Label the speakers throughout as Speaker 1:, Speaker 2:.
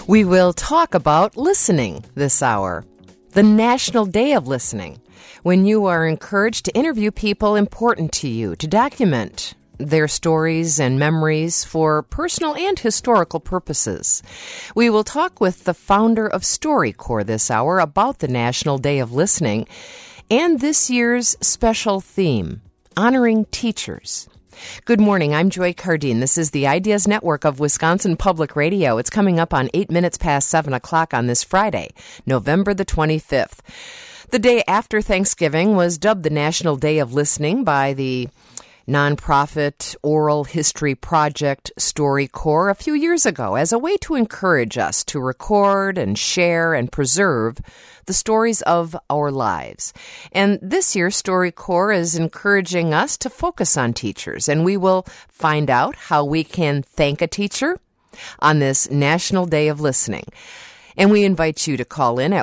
Speaker 1: We will talk about listening this hour, the National Day of Listening, when you are encouraged to interview people important to you, to document their stories and memories for personal and historical purposes. We will talk with the founder of StoryCorps this hour about the National Day of Listening and this year's special theme, honoring teachers. Good morning. I'm Joy Cardine. This is the Ideas Network of Wisconsin Public Radio. It's coming up on 8 minutes past 7 o'clock on this Friday, November the 25th. The day after Thanksgiving was dubbed the National Day of Listening by the nonprofit oral history project StoryCorps a few years ago as a way to encourage us to record and share and preserve the stories of our lives. And this year, StoryCorps is encouraging us to focus on teachers, and we will find out how we can thank a teacher on this National Day of Listening. And we invite you to call in at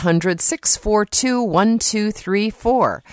Speaker 1: 1-800-642-1234,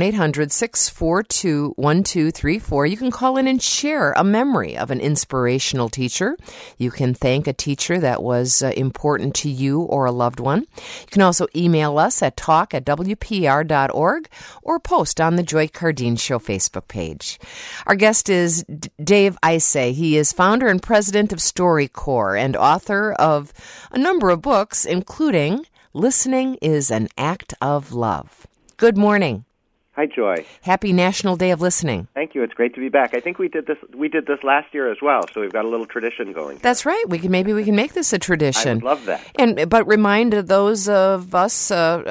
Speaker 1: 1-800-642-1234. You can call in and share a memory of an inspirational teacher. You can thank a teacher that was important to you or a loved one. You can also email us at talk@wpr.org or post on the Joy Cardine Show Facebook page. Our guest is Dave Isay. He is founder and president of StoryCorps and author of a number of books, including Listening is an Act of Love. Good morning.
Speaker 2: Hi, Joy.
Speaker 1: Happy National Day of Listening.
Speaker 2: Thank you. It's great to be back. I think we did this last year as well, so we've got a little tradition going.
Speaker 1: That's right. Maybe we can make this a tradition.
Speaker 2: I would love that.
Speaker 1: But remind those of us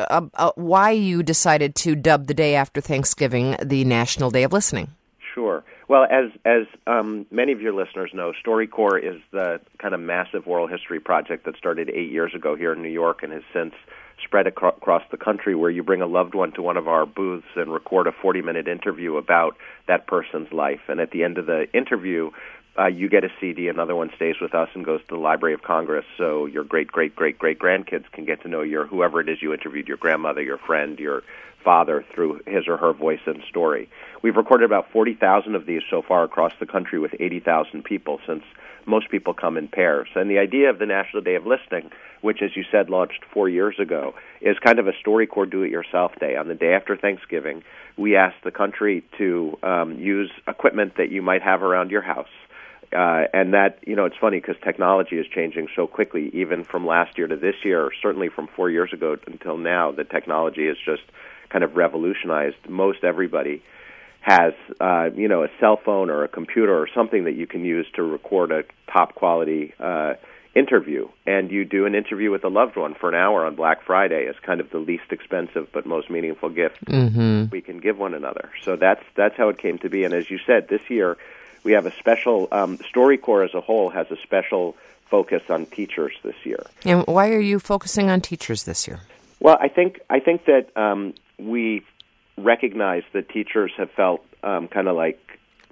Speaker 1: why you decided to dub the day after Thanksgiving the National Day of Listening.
Speaker 2: Sure. Well, as many of your listeners know, StoryCorps is the kind of massive oral history project that started 8 years ago here in New York and has since spread across the country, where you bring a loved one to one of our booths and record a 40-minute interview about that person's life. And at the end of the interview, you get a CD, another one stays with us and goes to the Library of Congress, so your great-great-great-great-grandkids can get to know whoever it is you interviewed, your grandmother, your friend, your father, through his or her voice and story. We've recorded about 40,000 of these so far across the country with 80,000 people, since most people come in pairs. And the idea of the National Day of Listening, which, as you said, launched 4 years ago, is kind of a StoryCorps do-it-yourself day. On the day after Thanksgiving, we ask the country to use equipment that you might have around your house. And that, it's funny because technology is changing so quickly, even from last year to this year, or certainly from 4 years ago until now. The technology has just kind of revolutionized. Most everybody has, a cell phone or a computer or something that you can use to record a top-quality interview. And you do an interview with a loved one for an hour on Black Friday as kind of the least expensive but most meaningful gift we can give one another. So that's how it came to be. And as you said, this year we have a special, StoryCorps as a whole has a special focus on teachers this year.
Speaker 1: And why are you focusing on teachers this year?
Speaker 2: Well, I think that we recognize that teachers have felt kind of like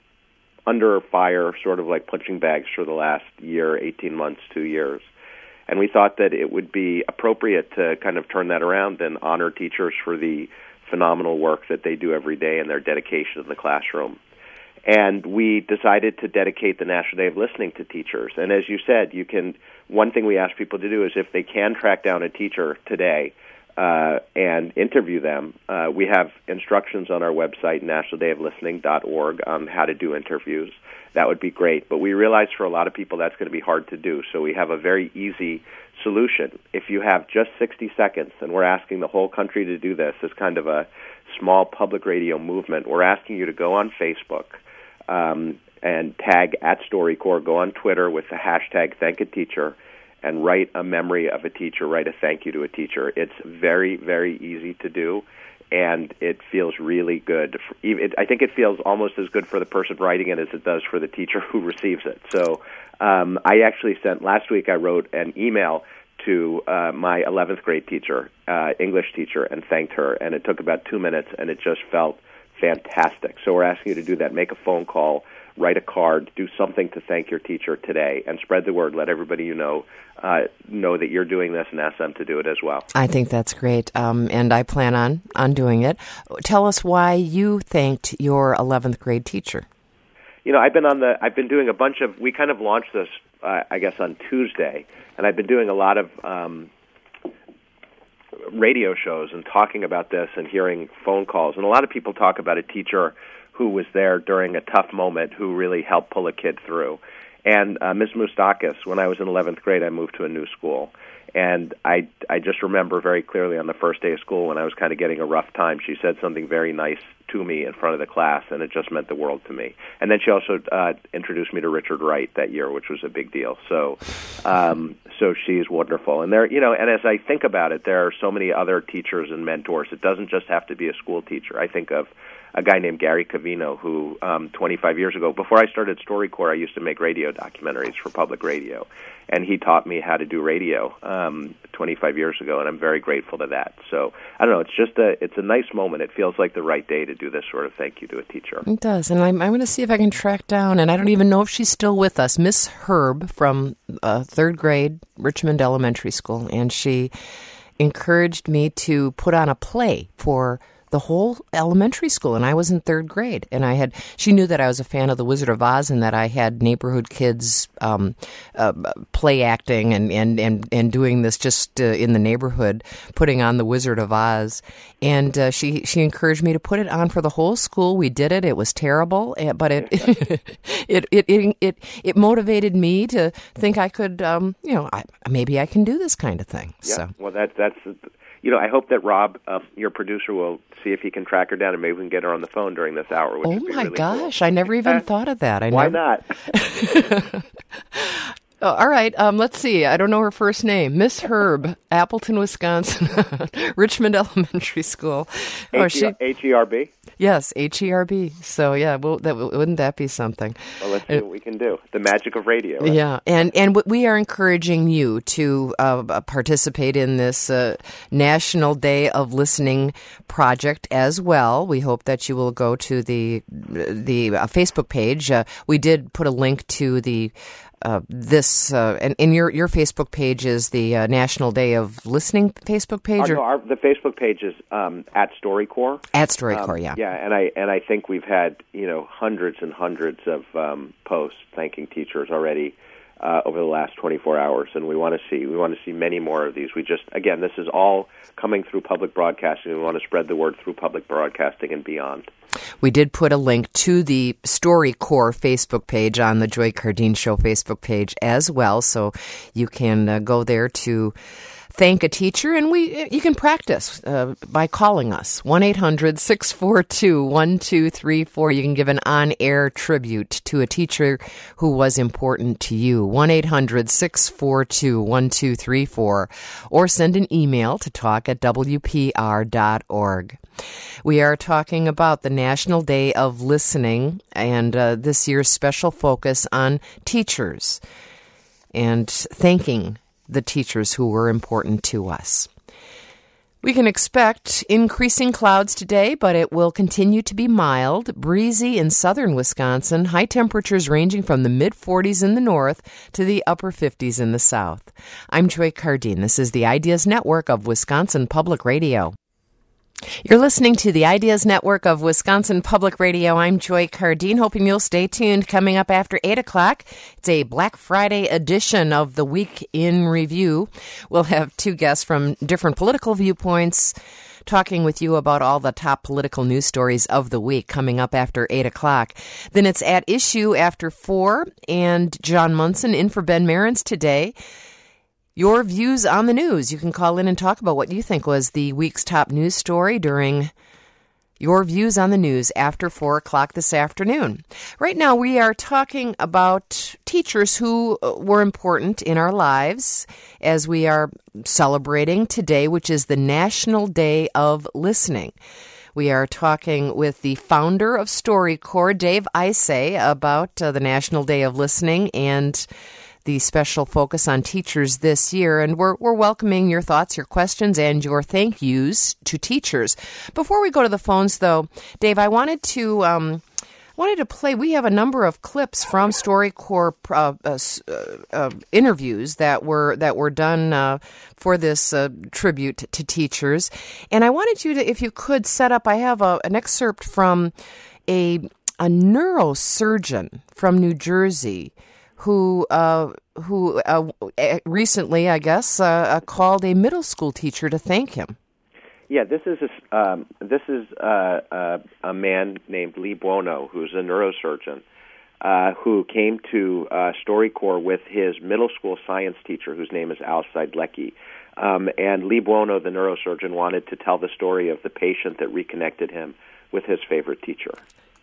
Speaker 2: under fire, sort of like punching bags for the last year, 18 months, 2 years. And we thought that it would be appropriate to kind of turn that around and honor teachers for the phenomenal work that they do every day and their dedication in the classroom. And we decided to dedicate the National Day of Listening to teachers. And as you said, one thing we ask people to do is if they can track down a teacher today and interview them, we have instructions on our website, nationaldayoflistening.org, on how to do interviews. That would be great. But we realize for a lot of people that's going to be hard to do. So we have a very easy solution. If you have just 60 seconds, and we're asking the whole country to do this as kind of a small public radio movement, we're asking you to go on Facebook and tag @StoryCorps, go on Twitter with the hashtag #ThankATeacher, and write a memory of a teacher, write a thank you to a teacher. It's very, very easy to do, and it feels really good. I think it feels almost as good for the person writing it as it does for the teacher who receives it. So I actually last week I wrote an email to my 11th grade teacher, English teacher, and thanked her, and it took about 2 minutes, and it just felt fantastic. So we're asking you to do that. Make a phone call, write a card, do something to thank your teacher today, and spread the word. Let everybody know that you're doing this, and ask them to do it as well. I
Speaker 1: think that's great, and I plan on doing it. Tell us why you thanked your 11th grade teacher.
Speaker 2: I've been doing a bunch of. We kind of launched this I guess, on Tuesday, and I've been doing a lot of radio shows and talking about this and hearing phone calls. And a lot of people talk about a teacher who was there during a tough moment who really helped pull a kid through. And Ms. Moustakis, when I was in 11th grade, I moved to a new school. And I just remember very clearly on the first day of school when I was kind of getting a rough time, she said something very nice to me in front of the class, and it just meant the world to me. And then she also introduced me to Richard Wright that year, which was a big deal. So she's wonderful. And there, and as I think about it, there are so many other teachers and mentors. It doesn't just have to be a school teacher. I think of a guy named Gary Cavino who 25 years ago, before I started StoryCorps, I used to make radio documentaries for public radio. And he taught me how to do radio 25 years ago, and I'm very grateful to that. So, I don't know, it's a nice moment. It feels like the right day to do this sort of thank you to a teacher.
Speaker 1: It does, and I'm going to see if I can track down, and I don't even know if she's still with us, Miss Herb from 3rd grade, Richmond Elementary School, and she encouraged me to put on a play for the whole elementary school, and I was in 3rd grade, and she knew that I was a fan of The Wizard of Oz and that I had neighborhood kids play acting and doing this just in the neighborhood, putting on The Wizard of Oz, and she encouraged me to put it on for the whole school. We did it. It was terrible, but it motivated me to think I could, maybe I can do this kind of thing.
Speaker 2: Yeah.
Speaker 1: So.
Speaker 2: Well, that's. I hope that Rob, your producer, will see if he can track her down and maybe we can get her on the phone during this hour. Which would be really
Speaker 1: gosh,
Speaker 2: cool.
Speaker 1: I never even thought of that.
Speaker 2: Why not?
Speaker 1: All right, let's see. I don't know her first name. Miss Herb, Appleton, Wisconsin, Richmond Elementary School.
Speaker 2: H-E-R-B?
Speaker 1: Yes, H-E-R-B. So, yeah, wouldn't that be something?
Speaker 2: Well, let's see what we can do. The magic of radio. Right?
Speaker 1: Yeah, and we are encouraging you to participate in this National Day of Listening project as well. We hope that you will go to the Facebook page. We did put a link to the and in your Facebook page is the National Day of Listening Facebook page?
Speaker 2: The Facebook page is at StoryCorps.
Speaker 1: At StoryCorps, yeah.
Speaker 2: Yeah, and I think we've had hundreds and hundreds of posts thanking teachers already over the last 24 hours, and we want to see many more of these. This is all coming through public broadcasting. We want to spread the word through public broadcasting and beyond.
Speaker 1: We did put a link to the StoryCorps Facebook page on the Joy Cardeen Show Facebook page as well, so you can go there to thank a teacher, and you can practice by calling us, 1-800-642-1234. You can give an on-air tribute to a teacher who was important to you, 1-800-642-1234, or send an email to talk@wpr.org. We are talking about the National Day of Listening and this year's special focus on teachers and thanking the teachers who were important to us. We can expect increasing clouds today, but it will continue to be mild, breezy in southern Wisconsin, high temperatures ranging from the mid-40s in the north to the upper 50s in the south. I'm Joy Cardeen. This is the Ideas Network of Wisconsin Public Radio. You're listening to the Ideas Network of Wisconsin Public Radio. I'm Joy Cardeen, hoping you'll stay tuned. Coming up after 8 o'clock, it's a Black Friday edition of the Week in Review. We'll have two guests from different political viewpoints talking with you about all the top political news stories of the week coming up after 8 o'clock. Then it's At Issue after 4, and John Munson in for Ben Merens today. Your views on the news. You can call in and talk about what you think was the week's top news story during your views on the news after 4 o'clock this afternoon. Right now, we are talking about teachers who were important in our lives as we are celebrating today, which is the National Day of Listening. We are talking with the founder of StoryCorps, Dave Isay, about the National Day of Listening and the special focus on teachers this year, and we're welcoming your thoughts, your questions, and your thank yous to teachers. Before we go to the phones, though, Dave, I wanted to play. We have a number of clips from StoryCorps interviews that were done for this tribute to teachers, and I wanted you to, if you could, set up. I have an excerpt from a neurosurgeon from New Jersey who who recently, I guess, called a middle school teacher to thank him.
Speaker 2: Yeah, this is a man named Lee Buono, who's a neurosurgeon, who came to StoryCorps with his middle school science teacher, whose name is Al Seidlecki. And Lee Buono, the neurosurgeon, wanted to tell the story of the patient that reconnected him with his favorite teacher.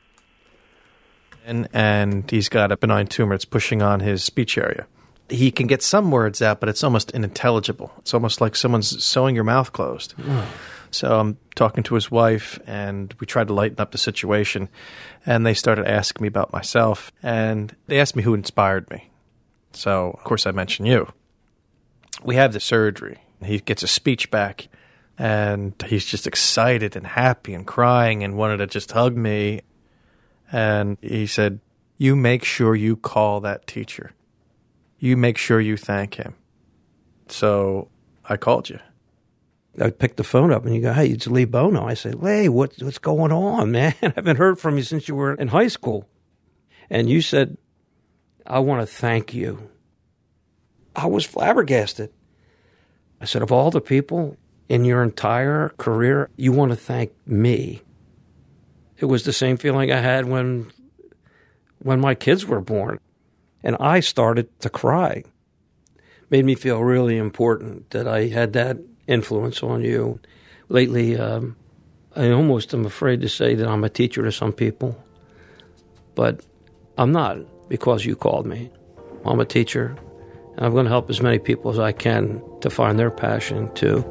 Speaker 3: And he's got a benign tumor. It's pushing on his speech area. He can get some words out, but it's almost unintelligible. It's almost like someone's sewing your mouth closed. So I'm talking to his wife, and we tried to lighten up the situation. And they started asking me about myself, and they asked me who inspired me. So, of course, I mentioned you. We have the surgery. He gets a speech back, and he's just excited and happy and crying and wanted to just hug me. And he said, "You make sure you call that teacher. You make sure you thank him." So I called you.
Speaker 4: I picked the phone up and you go, "Hey, it's Lee Buono." I said, "Lee, what's going on, man? I haven't heard from you since you were in high school." And you said, "I want to thank you." I was flabbergasted. I said, "Of all the people in your entire career, you want to thank me." It was the same feeling I had when my kids were born. And I started to cry. Made me feel really important that I had that influence on you. Lately, I almost am afraid to say that I'm a teacher to some people. But I'm not, because you called me. I'm a teacher, and I'm going to help as many people as I can to find their passion, too.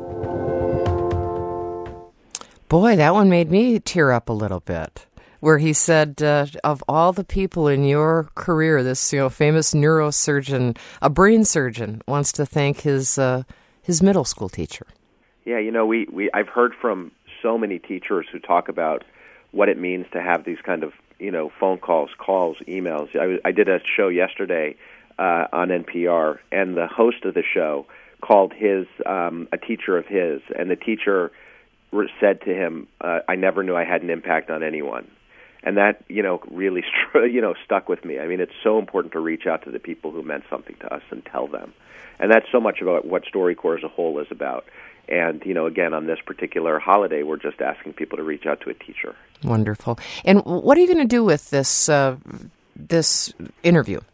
Speaker 1: Boy, that one made me tear up a little bit, where he said, of all the people in your career, this famous neurosurgeon, a brain surgeon, wants to thank his middle school teacher. Yeah,
Speaker 2: I've heard from so many teachers who talk about what it means to have these kind of phone calls, emails. I did a show yesterday on NPR, and the host of the show called a teacher of his, and the teacher said to him, "I never knew I had an impact on anyone." And that, really, stuck with me. I mean, it's so important to reach out to the people who meant something to us and tell them. And that's so much about what StoryCorps as a whole is about. And, again, on this particular holiday, we're just asking people to reach out to a teacher.
Speaker 1: Wonderful. And what are you going to do with this interview?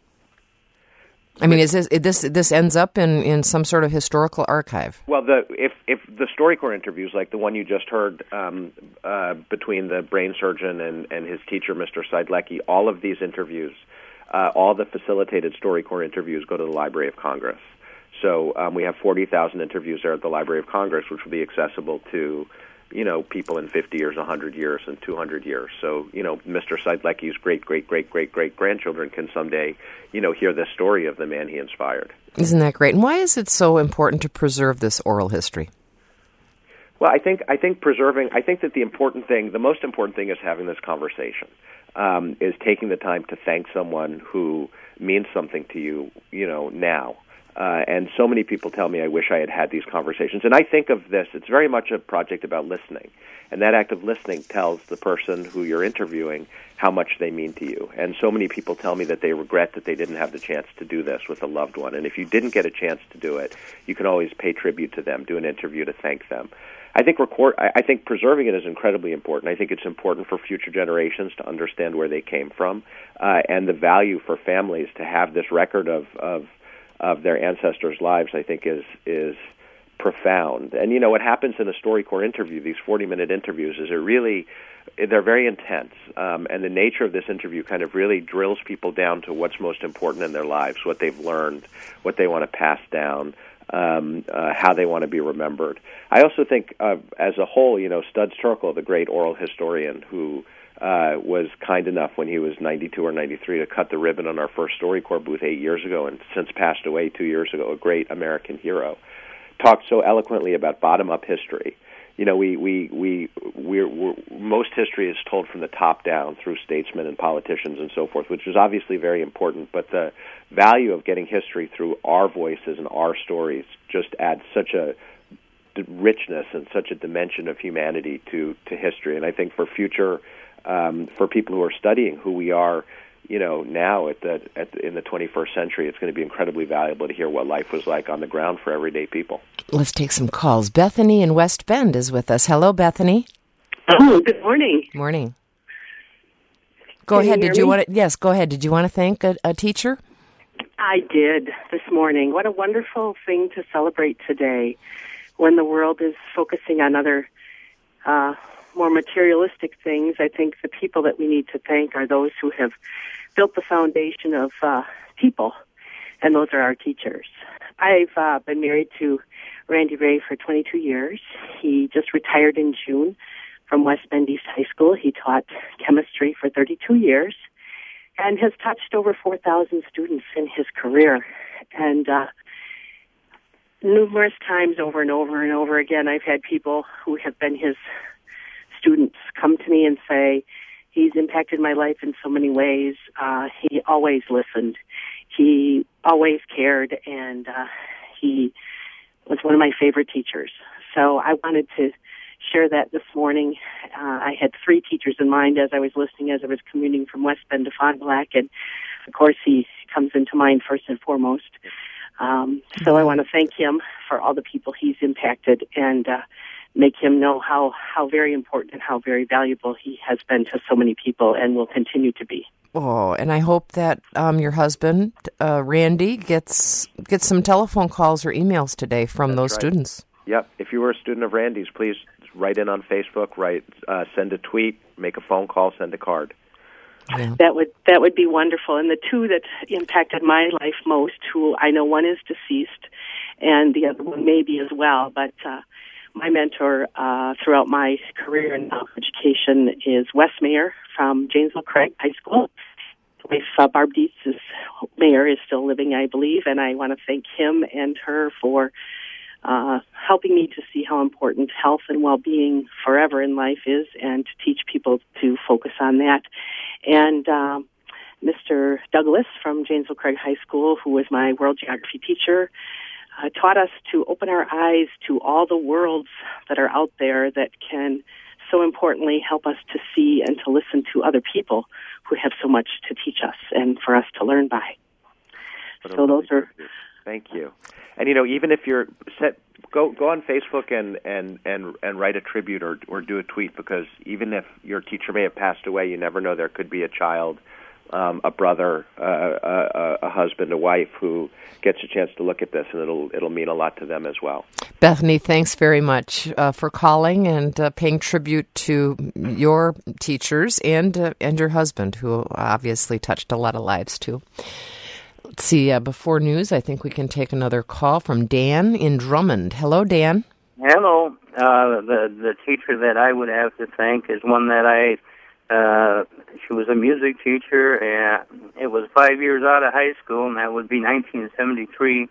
Speaker 1: I mean, this ends up in some sort of historical archive? Well,
Speaker 2: if the StoryCorps interviews, like the one you just heard between the brain surgeon and his teacher, Mr. Seidlecki, all of these interviews, all the facilitated StoryCorps interviews go to the Library of Congress. So we have 40,000 interviews there at the Library of Congress, which will be accessible to people in 50 years, 100 years, and 200 years. So, Mr. Seidlecki's great-great-great-great-grandchildren can someday, hear the story of the man he inspired.
Speaker 1: Isn't that great? And why is it so important to preserve this oral history?
Speaker 2: Well, I think that the most important thing is having this conversation, is taking the time to thank someone who means something to you, now. And so many people tell me, I wish I had had these conversations. And I think of this, it's very much a project about listening. And that act of listening tells the person who you're interviewing how much they mean to you. And so many people tell me that they regret that they didn't have the chance to do this with a loved one. And if you didn't get a chance to do it, you can always pay tribute to them, do an interview to thank them. I think preserving it is incredibly important. I think it's important for future generations to understand where they came from, and the value for families to have this record of their ancestors' lives, I think, is profound. And, what happens in a StoryCorps interview, these 40-minute interviews, is they're very intense. And the nature of this interview kind of really drills people down to what's most important in their lives, what they've learned, what they want to pass down, how they want to be remembered. I also think, as a whole, Studs Terkel, the great oral historian who was kind enough when he was 92 or 93 to cut the ribbon on our first StoryCorps booth 8 years ago and since passed away 2 years ago, a great American hero, talked so eloquently about bottom-up history. Most history is told from the top down through statesmen and politicians and so forth, which is obviously very important, but the value of getting history through our voices and our stories just adds such a richness and such a dimension of humanity to history. And I think for future for people who are studying who we are, now in the 21st century, it's going to be incredibly valuable to hear what life was like on the ground for everyday people.
Speaker 1: Let's take some calls. Bethany in West Bend is with us. Hello, Bethany.
Speaker 5: Oh, good morning.
Speaker 1: Morning. Go ahead. Did you want to? Yes, go ahead. Did you want to thank a teacher?
Speaker 5: I did this morning. What a wonderful thing to celebrate today, when the world is focusing on other more materialistic things. I think the people that we need to thank are those who have built the foundation of people, and those are our teachers. I've been married to Randy Ray for 22 years. He just retired in June from West Bend East High School. He taught chemistry for 32 years and has touched over 4,000 students in his career. And numerous times over and over and over again, I've had people who have been his students come to me and say, he's impacted my life in so many ways. He always listened. He always cared, and he was one of my favorite teachers. So I wanted to share that this morning. I had three teachers in mind as I was listening, as I was commuting from West Bend to Fond du Lac, and of course he comes into mind first and foremost. So I want to thank him for all the people he's impacted, and make him know how very important and how very valuable he has been to so many people and will continue to be.
Speaker 1: Oh, and I hope that your husband, Randy, gets some telephone calls or emails today from those students.
Speaker 2: Yep. If you were a student of Randy's, please write in on Facebook, send a tweet, make a phone call, send a card.
Speaker 1: Yeah.
Speaker 5: That would be wonderful. And the two that impacted my life most, who I know one is deceased and the other one may be as well, but my mentor throughout my career in education is Wes Mayer from Janesville Craig High School. Wife Barb Dietz, Mayer, is still living, I believe, and I want to thank him and her for helping me to see how important health and well-being forever in life is, and to teach people to focus on that. And Mr. Douglas from Janesville Craig High School, who was my world geography teacher, taught us to open our eyes to all the worlds that are out there that can so importantly help us to see and to listen to other people who have so much to teach us and for us to learn by. So those are...
Speaker 2: Thank you. And even if you're go on Facebook and write a tribute or do a tweet, because even if your teacher may have passed away, you never know. There could be a child, a brother, a husband, a wife who gets a chance to look at this, and it'll mean a lot to them as well.
Speaker 1: Bethany, thanks very much for calling and paying tribute to your teachers and your husband, who obviously touched a lot of lives too. Let's see, before news, I think we can take another call from Dan in Drummond. Hello, Dan.
Speaker 6: Hello. The teacher that I would have to thank is one that she was a music teacher, and it was 5 years out of high school, and that would be 1973.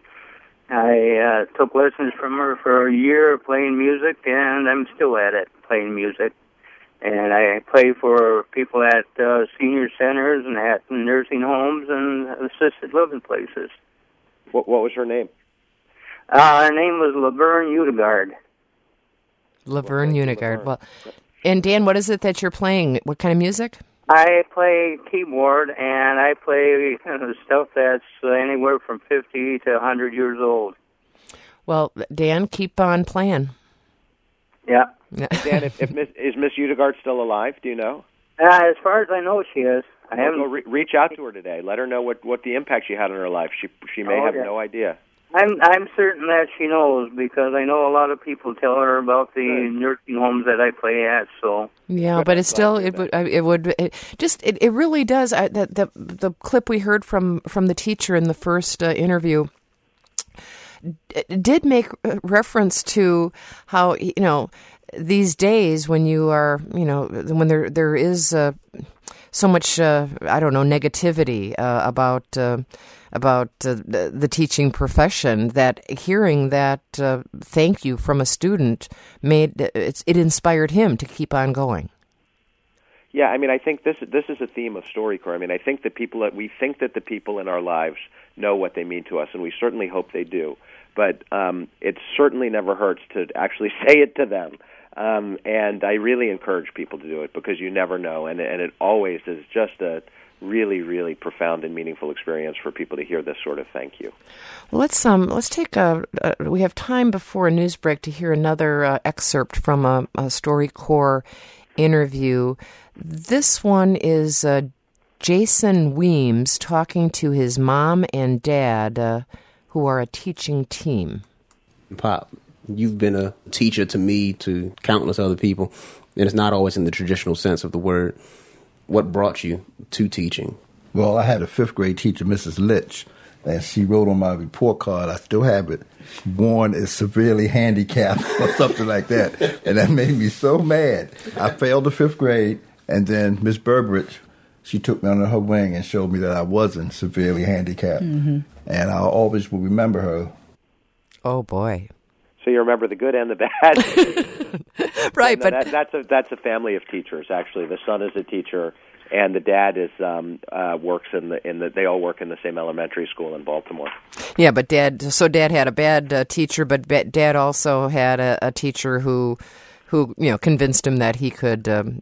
Speaker 6: I took lessons from her for a year playing music, and I'm still at it, playing music. And I play for people at senior centers and at nursing homes and assisted living places.
Speaker 2: What was her name?
Speaker 6: Her name was Laverne Utegard.
Speaker 1: Laverne Utegard. Well, and Dan, what is it that you're playing? What kind of music?
Speaker 6: I play keyboard, and I play stuff that's anywhere from 50 to 100 years old.
Speaker 1: Well, Dan, keep on playing.
Speaker 6: Yeah.
Speaker 2: Dan, is Miss Utegard still alive? Do you know?
Speaker 6: As far as I know, she is. I haven't.
Speaker 2: Reach out to her today. Let her know what the impact she had on her life. She may have no idea.
Speaker 6: I'm certain that she knows, because I know a lot of people tell her about the nursing homes that I play at. So
Speaker 1: yeah, but it's still it really does. The clip we heard from the teacher in the first interview did make reference to how these days when you are when there is so much negativity about the teaching profession, that hearing that thank you from a student it inspired him to keep on going.
Speaker 2: Yeah, I think this is a theme of StoryCorps. I think we think that the people in our lives know what they mean to us, and we certainly hope they do. But it certainly never hurts to actually say it to them. And I really encourage people to do it, because you never know, and it always is just a really, really profound and meaningful experience for people to hear this sort of thank you.
Speaker 1: Well, let's take we have time before a news break to hear another excerpt from a StoryCorps interview. This one is Jason Weems talking to his mom and dad, who are a teaching team.
Speaker 7: Pop, you've been a teacher to me, to countless other people, and it's not always in the traditional sense of the word. What brought you to teaching?
Speaker 8: Well, I had a fifth grade teacher, Mrs. Litch, and she wrote on my report card, I still have it, born is severely handicapped or something like that. And that made me so mad. I failed the fifth grade, and then Miss Burbridge, she took me under her wing and showed me that I wasn't severely handicapped. Mm-hmm. And I always will remember her.
Speaker 1: Oh, boy.
Speaker 2: So you remember the good and the bad.
Speaker 1: Right,
Speaker 2: no,
Speaker 1: but
Speaker 2: that's a family of teachers. Actually, the son is a teacher, and the dad is works they all work in the same elementary school in Baltimore.
Speaker 1: Yeah, but dad had a bad teacher, but dad also had a teacher who convinced him that he could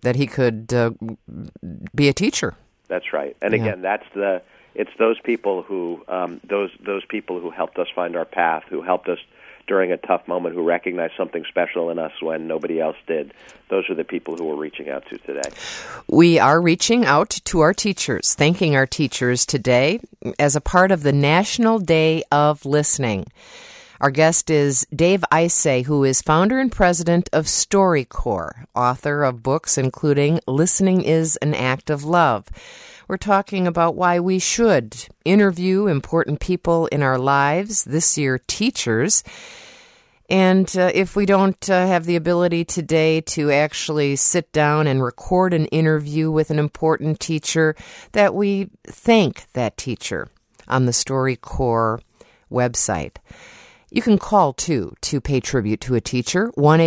Speaker 1: be a teacher.
Speaker 2: That's right, and again, it's those people who those people who helped us find our path, who helped us during a tough moment, who recognized something special in us when nobody else did. Those are the people who we're reaching out to today.
Speaker 1: We are reaching out to our teachers, thanking our teachers today as a part of the National Day of Listening. Our guest is Dave Isay, who is founder and president of StoryCorps, author of books including Listening is an Act of Love. We're talking about why we should interview important people in our lives, this year teachers. And if we don't have the ability today to actually sit down and record an interview with an important teacher, that we thank that teacher on the StoryCorps website. You can call, too, to pay tribute to a teacher,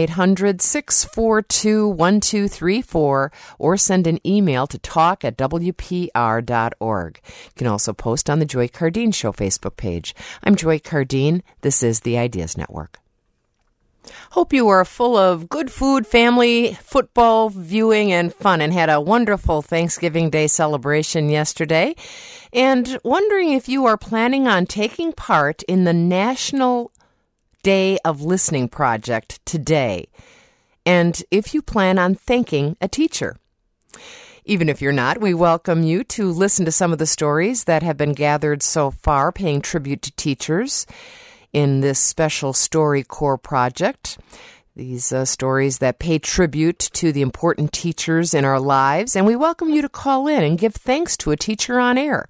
Speaker 1: 1-800-642-1234, or send an email to talk@wpr.org. You can also post on the Joy Cardeen Show Facebook page. I'm Joy Cardeen. This is the Ideas Network. Hope you are full of good food, family, football viewing, and fun, and had a wonderful Thanksgiving Day celebration yesterday. And wondering if you are planning on taking part in the National Day of Listening project today, and if you plan on thanking a teacher. Even if you're not, we welcome you to listen to some of the stories that have been gathered so far, paying tribute to teachers in this special StoryCorps project. These stories that pay tribute to the important teachers in our lives. And we welcome you to call in and give thanks to a teacher on air.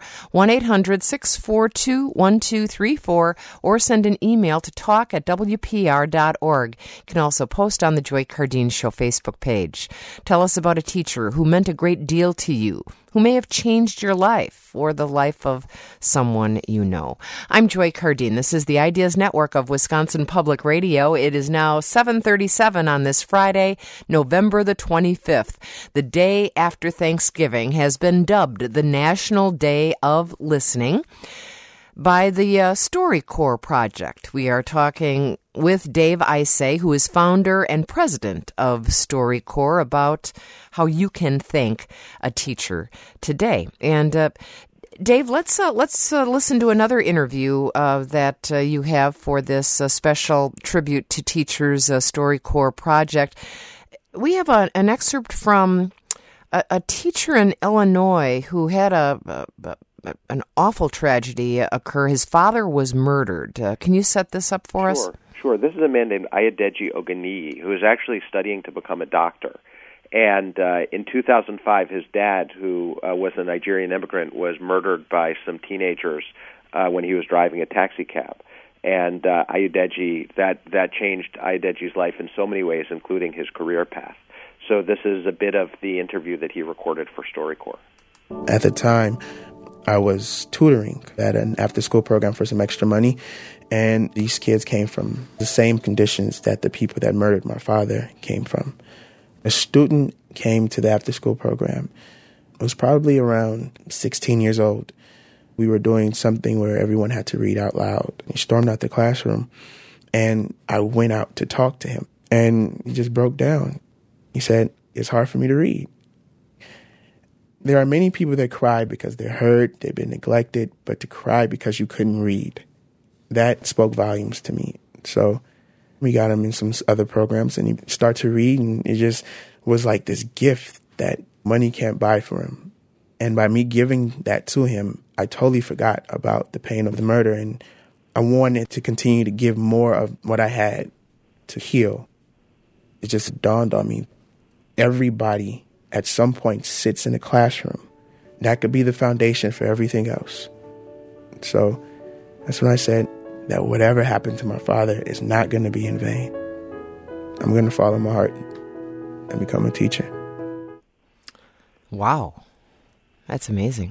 Speaker 1: 1-800-642-1234, or send an email to talk@wpr.org. You can also post on the Joy Cardeen Show Facebook page. Tell us about a teacher who meant a great deal to you, who may have changed your life or the life of someone you know. I'm Joy Cardeen. This is the Ideas Network of Wisconsin Public Radio. It is now 7:37 on this Friday, November the 25th. The day after Thanksgiving has been dubbed the National Day of Listening by the StoryCorps project. We are talking with Dave Isay, who is founder and president of StoryCorps, about how you can thank a teacher today. And Dave, let's listen to another interview that you have for this special tribute to teachers StoryCorps project. We have an excerpt from a teacher in Illinois who had an awful tragedy occur. His father was murdered. Can you set this up for us?
Speaker 2: Sure. This is a man named Ayodeji Ogeniyi, who is actually studying to become a doctor. And in 2005, his dad, who was a Nigerian immigrant, was murdered by some teenagers when he was driving a taxi cab. And Ayodeji, that changed Ayodeji's life in so many ways, including his career path. So this is a bit of the interview that he recorded for StoryCorps.
Speaker 9: At the time, I was tutoring at an after-school program for some extra money, and these kids came from the same conditions that the people that murdered my father came from. A student came to the after-school program. It was probably around 16 years old. We were doing something where everyone had to read out loud. He stormed out the classroom, and I went out to talk to him, and he just broke down. He said, "It's hard for me to read." There are many people that cry because they're hurt, they've been neglected, but to cry because you couldn't read, that spoke volumes to me. So we got him in some other programs, and he started to read, and it just was like this gift that money can't buy for him. And by me giving that to him, I totally forgot about the pain of the murder, and I wanted to continue to give more of what I had to heal. It just dawned on me, everybody at some point sits in a classroom. That could be the foundation for everything else. So that's when I said that whatever happened to my father is not going to be in vain. I'm going to follow my heart and become a teacher.
Speaker 1: Wow. That's amazing.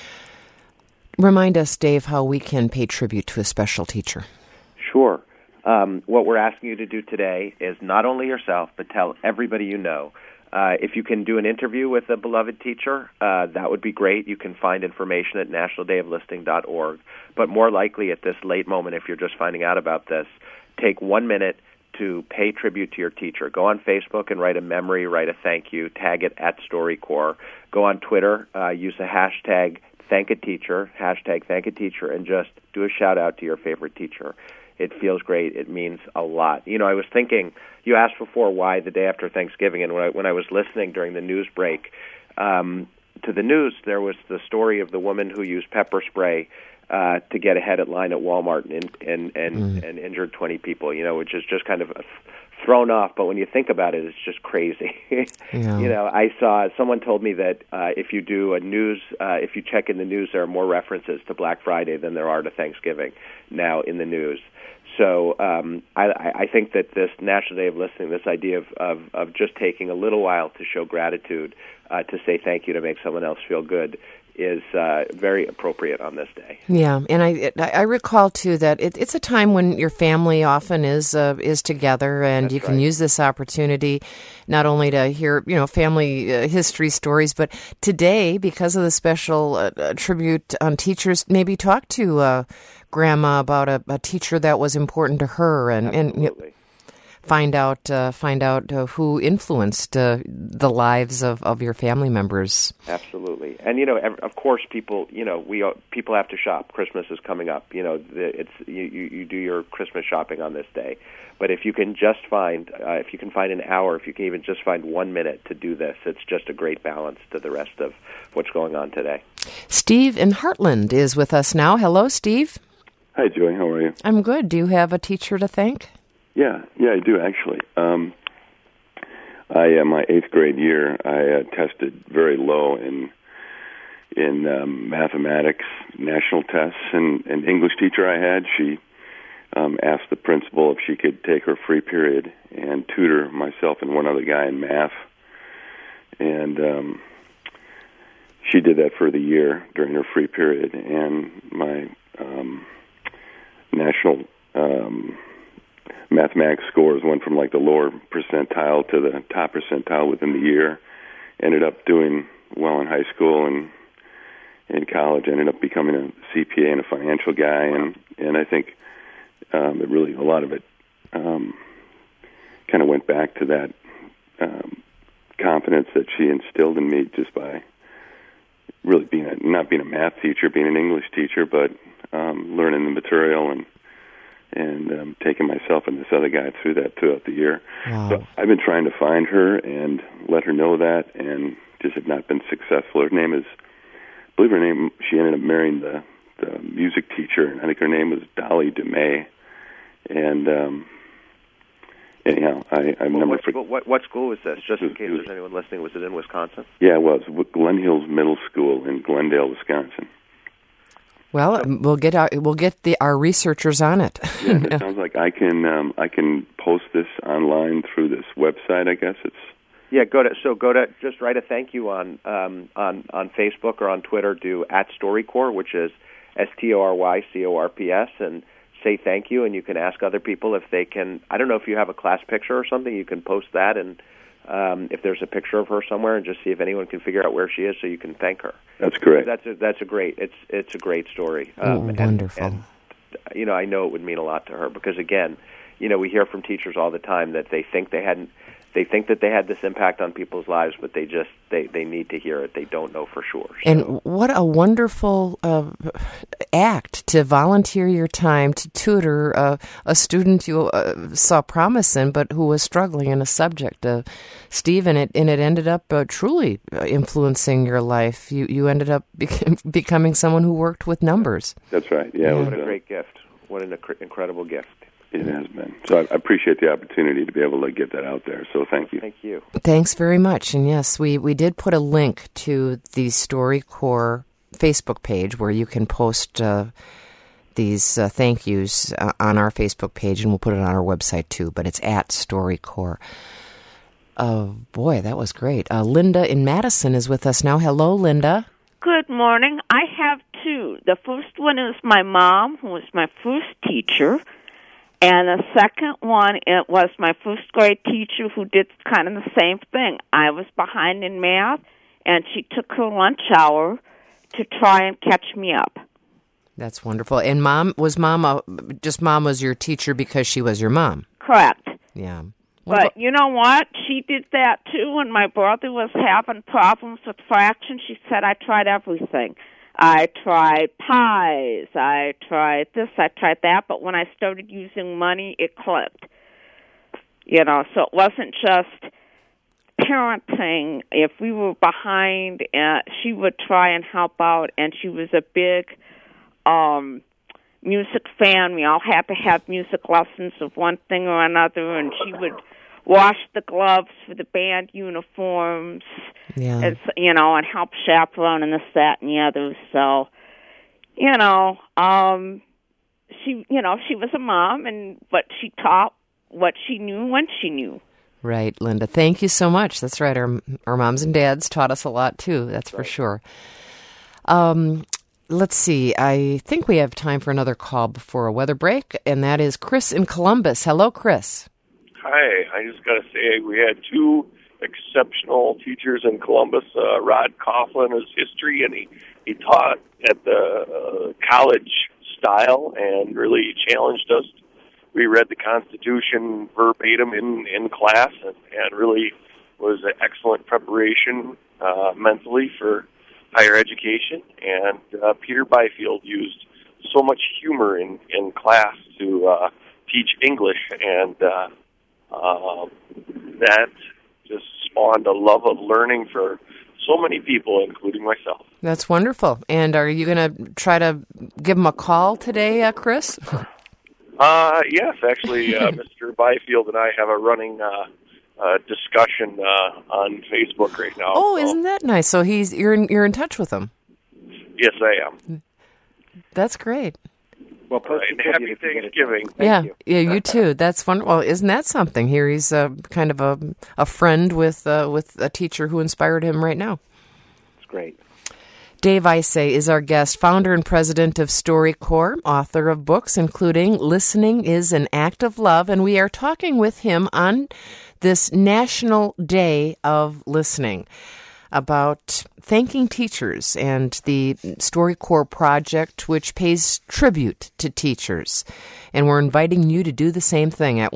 Speaker 1: Remind us, Dave, how we can pay tribute to a special teacher.
Speaker 2: Sure. What we're asking you to do today is not only yourself, but tell everybody you know. If you can do an interview with a beloved teacher, that would be great. You can find information at nationaldayoflistening.org. But more likely at this late moment, if you're just finding out about this, take 1 minute to pay tribute to your teacher. Go on Facebook and write a memory, write a thank you, tag it at StoryCorps. Go on Twitter, use the hashtag #ThankATeacher, hashtag #ThankATeacher, and just do a shout-out to your favorite teacher. It feels great. It means a lot. You know, I was thinking, you asked before why the day after Thanksgiving, and when I was listening during the news break to the news, there was the story of the woman who used pepper spray to get ahead at line at Walmart and injured 20 people, you know, which is just kind of thrown off. But when you think about it, it's just crazy.
Speaker 1: Yeah.
Speaker 2: You know, someone told me that if you do if you check in the news, there are more references to Black Friday than there are to Thanksgiving now in the news. So I think that this National Day of Listening, this idea of just taking a little while to show gratitude, to say thank you, to make someone else feel good, is very appropriate on this day.
Speaker 1: Yeah, and I recall too that it's a time when your family often is together, and
Speaker 2: That's
Speaker 1: you can
Speaker 2: right.
Speaker 1: use this opportunity not only to hear family history stories, but today, because of the special tribute on teachers, maybe talk to Grandma about a teacher that was important to her, and find out who influenced the lives of your family members.
Speaker 2: Absolutely, and of course, people people have to shop. Christmas is coming up. You do your Christmas shopping on this day, but if you can just find an hour, if you can even just find 1 minute to do this, it's just a great balance to the rest of what's going on today.
Speaker 1: Steve in Heartland is with us now. Hello, Steve.
Speaker 10: Hi, Joy. How are you?
Speaker 1: I'm good. Do you have a teacher to thank?
Speaker 10: Yeah, I do actually. My 8th grade year, I tested very low in mathematics, national tests, and an English teacher I had, she asked the principal if she could take her free period and tutor myself and one other guy in math. And she did that for the year during her free period, and my national mathematics scores went from like the lower percentile to the top percentile within the year. Ended up doing well in high school and in college. Ended up becoming a CPA and a financial guy, and I think it really, a lot of it kind of went back to that confidence that she instilled in me just by really not being a math teacher, being an English teacher, but learning the material and taking myself and this other guy through that throughout the year.
Speaker 1: Wow.
Speaker 10: So I've been trying to find her and let her know that, and just have not been successful. Her name is, I believe she ended up marrying the music teacher, and I think her name was Dolly DeMay. And anyhow, I remember...
Speaker 2: What school was this? Just in case there's anyone listening, was it in Wisconsin?
Speaker 10: Yeah, it was. Glen Hills Middle School in Glendale, Wisconsin.
Speaker 1: Well, we'll get our researchers on it.
Speaker 10: Yeah, it sounds like I can post this online through this website. I guess it's.
Speaker 2: Yeah, go to just write a thank you on Facebook or on Twitter. Do @StoryCorps, which is StoryCorps, and say thank you. And you can ask other people if they can. I don't know if you have a class picture or something. You can post that, and if there's a picture of her somewhere, and just see if anyone can figure out where she is, so you can thank her.
Speaker 10: That's correct.
Speaker 2: That's a great. It's a great story.
Speaker 1: Wonderful.
Speaker 2: And I know it would mean a lot to her because, again, we hear from teachers all the time that they think they hadn't they think that they had this impact on people's lives, but they need to hear it. They don't know for sure. So.
Speaker 1: And what a wonderful act to volunteer your time to tutor a student you saw promise in, but who was struggling in a subject. Steve, and it ended up truly influencing your life. You ended up becoming someone who worked with numbers.
Speaker 10: That's right. Yeah,
Speaker 2: What a great gift. What an incredible gift.
Speaker 10: It has been. So I appreciate the opportunity to be able to get that out there. So thank you.
Speaker 2: Thank you.
Speaker 1: Thanks very much. And yes, we did put a link to the StoryCorps Facebook page where you can post these thank yous on our Facebook page, and we'll put it on our website too, but it's at StoryCorps. Oh, boy, that was great. Linda in Madison is with us now. Hello, Linda.
Speaker 11: Good morning. I have two. The first one is my mom, who was my first teacher. And the second one, it was my first grade teacher who did kind of the same thing. I was behind in math, and she took her lunch hour to try and catch me up.
Speaker 1: That's wonderful. And mom was your teacher because she was your mom?
Speaker 11: Correct.
Speaker 1: Yeah.
Speaker 11: But you know what? She did that, too, when my brother was having problems with fractions. She said, I tried everything. I tried pies, I tried this, I tried that, but when I started using money, it clicked. You know, so it wasn't just parenting. If we were behind, she would try and help out, and she was a big music fan. We all had to have music lessons of one thing or another, and she would wash the gloves for the band uniforms, and, you know, and help chaperone and this, that, and the other. So, you know, she was a mom, but she taught what she knew when she knew.
Speaker 1: Right, Linda. Thank you so much. That's right. Our moms and dads taught us a lot too. That's for sure. Let's see. I think we have time for another call before a weather break, and that is Chris in Columbus. Hello, Chris.
Speaker 12: Hi, I just got to say we had two exceptional teachers in Columbus. Rod Coughlin is history, and he taught at the college style and really challenged us. We read the Constitution verbatim in class, and really was an excellent preparation mentally for higher education. And Peter Byfield used so much humor in class to teach English, and that just spawned a love of learning for so many people, including myself.
Speaker 1: That's wonderful. And are you going to try to give him a call today, Chris?
Speaker 12: Yes, actually, Mr. Byfield and I have a running discussion on Facebook right now.
Speaker 1: Oh, so. Isn't that nice? So you're in touch with him?
Speaker 12: Yes, I am.
Speaker 1: That's great.
Speaker 2: Well,
Speaker 12: happy Thanksgiving.
Speaker 1: Yeah, you too. That's fun. Well, isn't that something? Here he's kind of a friend with a teacher who inspired him right now.
Speaker 2: It's great.
Speaker 1: Dave Isay is our guest, founder and president of StoryCorps, author of books including Listening is an Act of Love, and we are talking with him on this National Day of Listening about thanking teachers and the StoryCorps project, which pays tribute to teachers. And we're inviting you to do the same thing at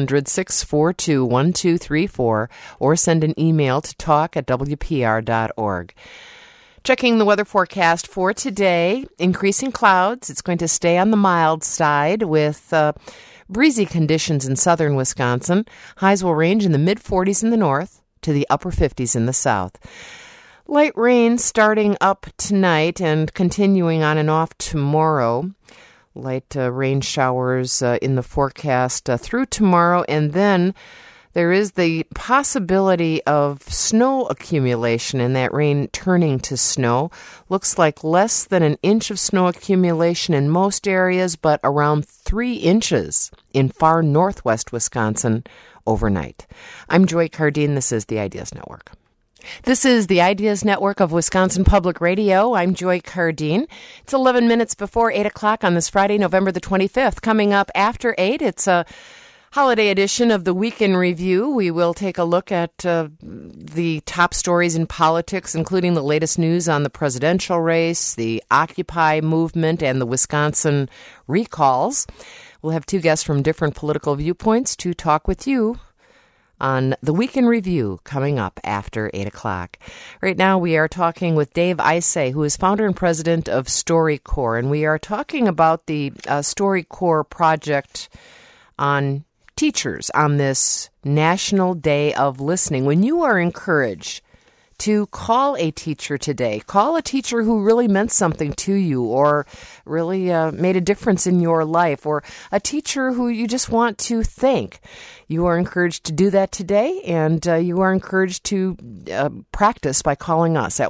Speaker 1: 1-800-642-1234 or send an email to talk@wpr.org. Checking the weather forecast for today, increasing clouds. It's going to stay on the mild side with breezy conditions in southern Wisconsin. Highs will range in the mid-40s in the north to the upper 50s in the south. Light rain starting up tonight and continuing on and off tomorrow. Light rain showers in the forecast through tomorrow, and then there is the possibility of snow accumulation and that rain turning to snow. Looks like less than an inch of snow accumulation in most areas, but around 3 inches in far northwest Wisconsin overnight. I'm Joy Cardine. This is the Ideas Network. This is the Ideas Network of Wisconsin Public Radio. I'm Joy Cardine. It's 11 minutes before 8 o'clock on this Friday, November the 25th. Coming up after 8, it's a holiday edition of the Week in Review. We will take a look at the top stories in politics, including the latest news on the presidential race, the Occupy movement, and the Wisconsin recalls. We'll have two guests from different political viewpoints to talk with you on the Week in Review coming up after 8 o'clock. Right now we are talking with Dave Isay, who is founder and president of StoryCorps, and we are talking about the StoryCorps project on teachers on this National Day of Listening. When you are encouraged to call a teacher today, call a teacher who really meant something to you or really made a difference in your life, or a teacher who you just want to thank. You are encouraged to do that today, and you are encouraged to practice by calling us at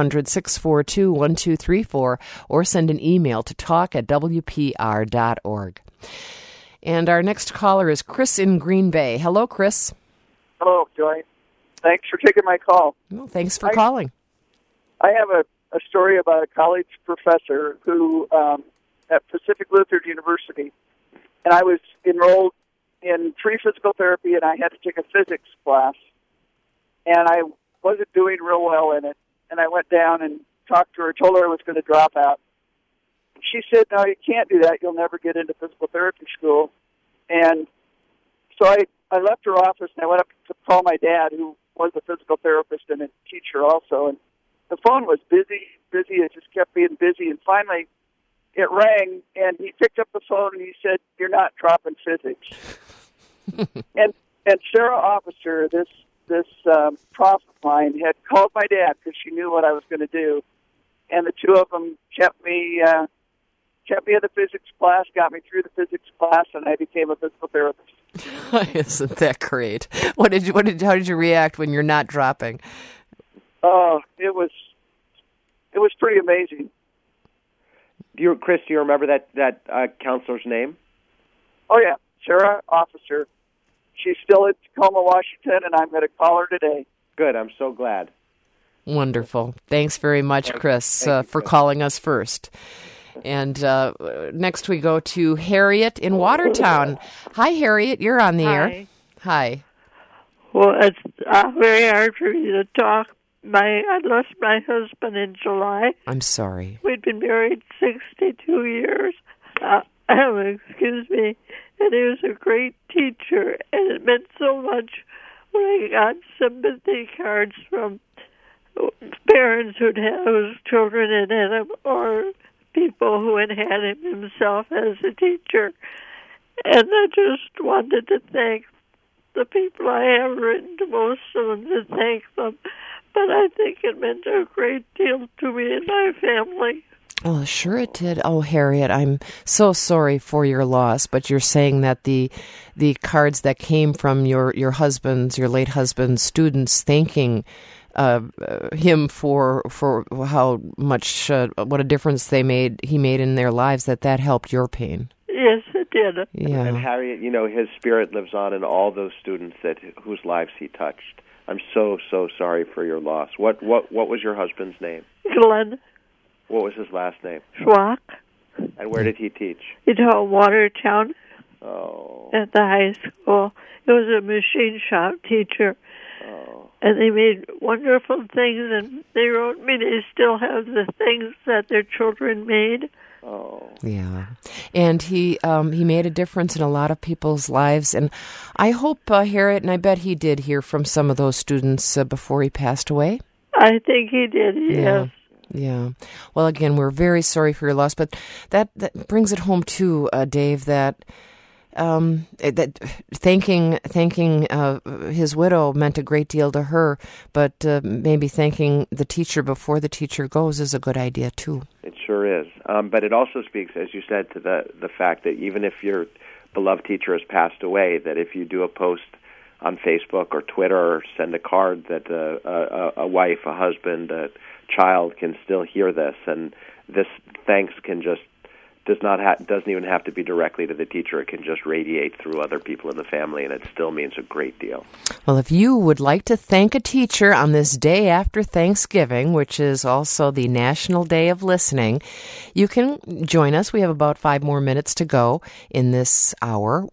Speaker 1: 1-800-642-1234 or send an email to talk@wpr.org. And our next caller is Chris in Green Bay. Hello, Chris.
Speaker 13: Hello, Joy. Thanks for taking my call.
Speaker 1: Well, thanks for calling.
Speaker 13: I have a story about a college professor who, at Pacific Lutheran University, and I was enrolled in free physical therapy, and I had to take a physics class, and I wasn't doing real well in it, and I went down and talked to her, told her I was going to drop out. She said, no, you can't do that. You'll never get into physical therapy school. And so I left her office, and I went up to call my dad, who was a physical therapist and a teacher also, and the phone was busy. It just kept being busy, and finally it rang, and he picked up the phone, and he said, you're not dropping physics. and Sarah Officer, this prof of mine, had called my dad because she knew what I was going to do, and the two of them kept me in the physics class, got me through the physics class, and I became a physical therapist.
Speaker 1: Isn't that great? How did you react when you're not dropping?
Speaker 13: Oh, it was pretty amazing.
Speaker 2: Chris, do you remember that counselor's name?
Speaker 13: Oh yeah, Sarah Officer. She's still in Tacoma, Washington, and I'm going to call her today.
Speaker 2: Good. I'm so glad.
Speaker 1: Wonderful. Thanks very much, Chris, for calling us first. And next we go to Harriet in Watertown. Hi, Harriet. You're on the air. Hi.
Speaker 14: Well, it's very hard for me to talk. I lost my husband in July.
Speaker 1: I'm sorry.
Speaker 14: We'd been married 62 years. Excuse me. And he was a great teacher, and it meant so much when I got sympathy cards from parents who'd had whose children had had him, or people who had had him himself as a teacher. And I just wanted to thank the people I have written to, most of them, to thank them. But I think it meant a great deal to me and my family.
Speaker 1: Oh, sure it did. Oh, Harriet, I'm so sorry for your loss, but you're saying that the cards that came from your late husband's students thanking him for how much what a difference he made in their lives, that helped your pain.
Speaker 14: Yes, it did.
Speaker 1: Yeah.
Speaker 2: And Harriet, his spirit lives on in all those students whose lives he touched. I'm so sorry for your loss. What was your husband's name?
Speaker 14: Glenn.
Speaker 2: What was his last name?
Speaker 14: Schwach.
Speaker 2: And where did he teach?
Speaker 14: He taught Watertown.
Speaker 2: Oh.
Speaker 14: At the high school. He was a machine shop teacher.
Speaker 2: Oh.
Speaker 14: And they made wonderful things, and they wrote me they still have the things that their children made.
Speaker 2: Oh.
Speaker 1: Yeah. And he made a difference in a lot of people's lives. And I hope, Harriet, and I bet he did hear from some of those students before he passed away.
Speaker 14: I think he did, yes.
Speaker 1: Yeah. Well, again, we're very sorry for your loss, but that brings it home too, Dave, that thanking his widow meant a great deal to her, but maybe thanking the teacher before the teacher goes is a good idea too.
Speaker 2: It sure is. But it also speaks, as you said, to the fact that even if your beloved teacher has passed away, that if you do a post on Facebook or Twitter or send a card, that a wife, a husband, a child can still hear this, and this thanks can just doesn't even have to be directly to the teacher. It can just radiate through other people in the family, and it still means a great deal.
Speaker 1: Well, if you would like to thank a teacher on this day after Thanksgiving, which is also the National Day of Listening, you can join us. We have about 5 more minutes to go in this hour.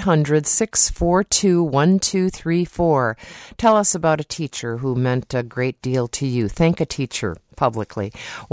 Speaker 1: 1-800-642-1234. Tell us about a teacher who meant a great deal to you. Thank a teacher publicly.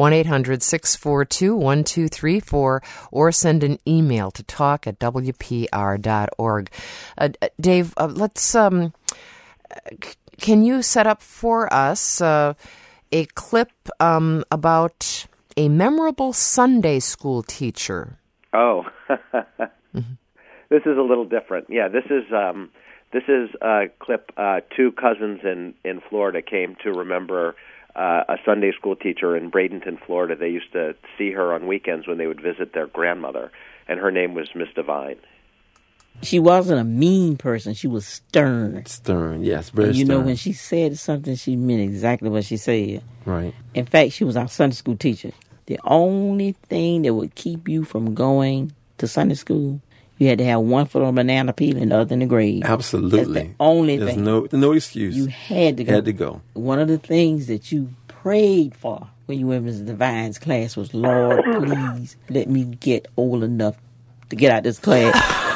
Speaker 1: 1-800-642-1234, or send an email to talk@wpr.org. Dave, let's can you set up for us a clip about a memorable Sunday school teacher?
Speaker 2: Oh, This is a little different. Yeah, this is a clip. Two cousins in Florida came to remember a Sunday school teacher in Bradenton, Florida. They used to see her on weekends when they would visit their grandmother, and her name was Miss Devine.
Speaker 15: She wasn't a mean person. She was stern.
Speaker 16: Stern, yes, very stern.
Speaker 15: You know, when she said something, she meant exactly what she said.
Speaker 16: Right.
Speaker 15: In fact, she was our Sunday school teacher. The only thing that would keep you from going to Sunday school, you had to have one foot on a banana peel and the other in the grave.
Speaker 16: Absolutely.
Speaker 15: That's the only
Speaker 16: There's
Speaker 15: thing.
Speaker 16: no excuse.
Speaker 15: You had to go.
Speaker 16: Had to go.
Speaker 15: One of the things that you prayed for when you were in Mrs. Devine's class was, Lord, please let me get old enough to get out this class.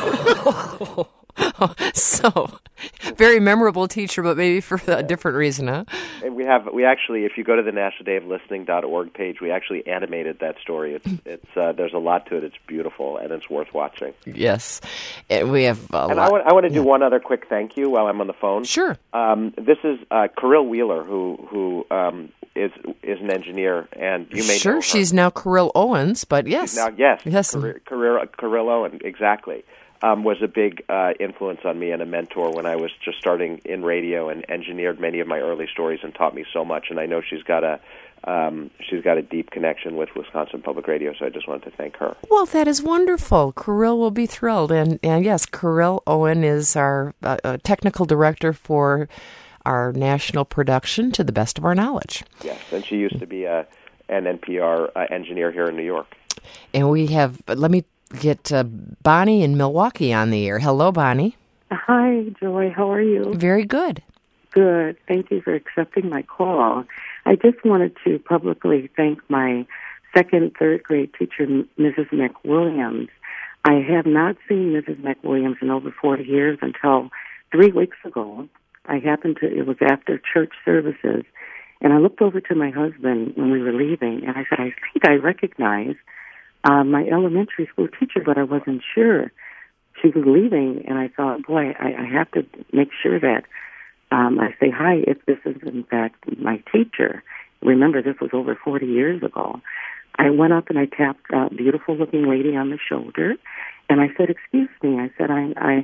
Speaker 1: So, very memorable teacher, but maybe for a different reason, huh?
Speaker 2: And we actually, if you go to the nationaldayoflistening.org page, we actually animated that story. It's there's a lot to it. It's beautiful, and it's worth watching.
Speaker 1: Yes. And we have a
Speaker 2: and
Speaker 1: lot.
Speaker 2: I want to do one other quick thank you while I'm on the phone.
Speaker 1: Sure.
Speaker 2: This is Kirill Wheeler, who is an engineer, and you may know her.
Speaker 1: She's now Kirill Owens, but yes.
Speaker 2: Yes. Kirill Owen, exactly. Was a big influence on me and a mentor when I was just starting in radio, and engineered many of my early stories and taught me so much. And I know she's got a deep connection with Wisconsin Public Radio, so I just wanted to thank her.
Speaker 1: Well, that is wonderful. Kirill will be thrilled. And yes, Kirill Owen is our technical director for our national production, to the best of our knowledge.
Speaker 2: Yes, and she used to be an NPR engineer here in New York.
Speaker 1: And we have, let me get Bonnie in Milwaukee on the air. Hello, Bonnie.
Speaker 17: Hi, Joy. How are you?
Speaker 1: Very good.
Speaker 17: Good. Thank you for accepting my call. I just wanted to publicly thank my second, third grade teacher, Mrs. McWilliams. I have not seen Mrs. McWilliams in over 40 years until 3 weeks ago. It was after church services, and I looked over to my husband when we were leaving, and I said, I think I recognize my elementary school teacher, but I wasn't sure. She was leaving, and I thought, boy, I have to make sure that I say hi if this is, in fact, my teacher. Remember, this was over 40 years ago. I went up and I tapped a beautiful-looking lady on the shoulder, and I said, excuse me. I said,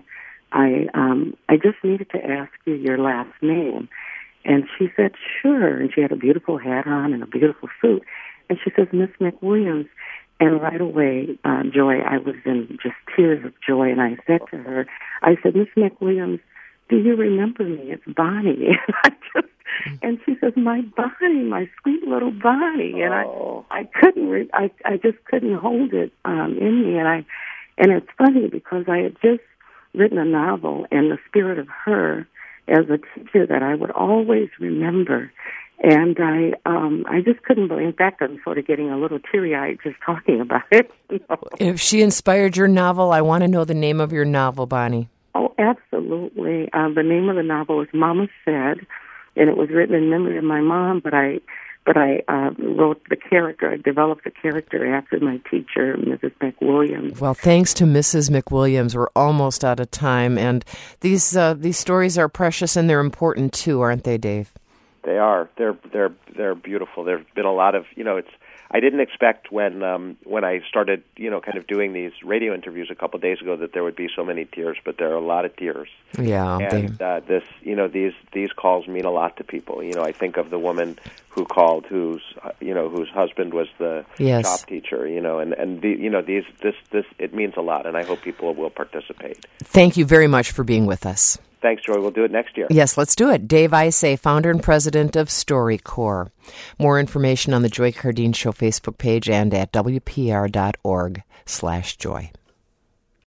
Speaker 17: I just needed to ask you your last name. And she said, sure. And she had a beautiful hat on and a beautiful suit. And she says, Miss McWilliams. And right away, Joy, I was in just tears of joy. And I said to her, I said, Miss McWilliams, do you remember me? It's Bonnie. And she says, my Bonnie, my sweet little Bonnie. And I just couldn't hold it in me. And it's funny because I had just written a novel in the spirit of her as a teacher that I would always remember. And I just couldn't believe. In fact, I'm sort of getting a little teary-eyed just talking about it.
Speaker 1: If she inspired your novel, I want to know the name of your novel, Bonnie.
Speaker 17: Oh, absolutely. The name of the novel is Mama Said, and it was written in memory of my mom, but I wrote the character. I developed the character after my teacher, Mrs. McWilliams.
Speaker 1: Well, thanks to Mrs. McWilliams, we're almost out of time, and these stories are precious and they're important too, aren't they, Dave?
Speaker 2: They are. They're beautiful. There've been a lot of, I didn't expect when I started, kind of doing these radio interviews a couple of days ago that there would be so many tears, but there are a lot of tears.
Speaker 1: Yeah.
Speaker 2: And these calls mean a lot to people. I think of the woman who called whose husband was the shop teacher, this it means a lot, and I hope people will participate.
Speaker 1: Thank you very much for being with us.
Speaker 2: Thanks, Joy. We'll do it next year.
Speaker 1: Yes, let's do it. Dave Isay, founder and president of StoryCorps. More information on the Joy Cardine Show Facebook page and at WPR.org/joy.